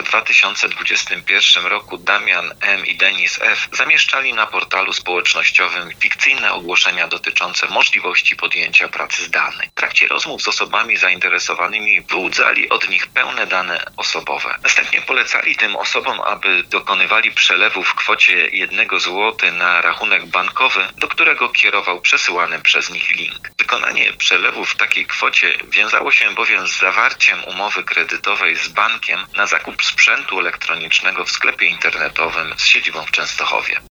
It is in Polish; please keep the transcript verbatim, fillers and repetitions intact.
dwa tysiące dwudziestym pierwszym roku Damian M. i Denis F. zamieszczali na portalu społecznościowym fikcyjne ogłoszenia dotyczące możliwości podjęcia pracy zdalnej. W trakcie rozmów z osobami zainteresowanymi wyłudzali od nich pełne dane osobowe. Następnie polecali tym osobom, aby dokonywali przelewu w kwocie jednego złotego na rachunek bankowy, do którego kierował przesyłany przez nich link. Wykonanie przelewu w takiej kwocie wiązało się bowiem z zawarciem umowy kredytowej z bankiem na zakup sprzętu elektronicznego w sklepie internetowym z siedzibą w Częstochowie.